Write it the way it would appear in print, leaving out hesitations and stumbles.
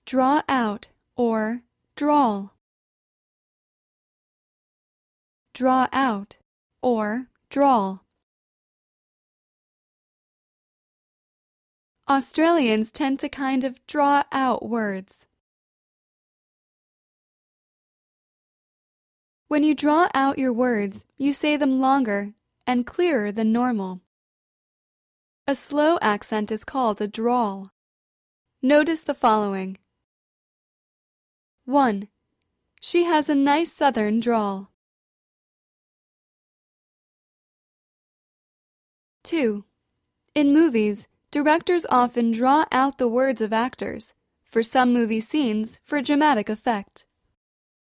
Draw out or drawl. Draw out or drawl. Australians tend to kind of draw out words. When you draw out your words, you say them longer and clearer than normal. A slow accent is called a drawl. Notice the following. 1. She has a nice southern drawl. 2. In movies, directors often draw out the words of actors, for some movie scenes, for dramatic effect.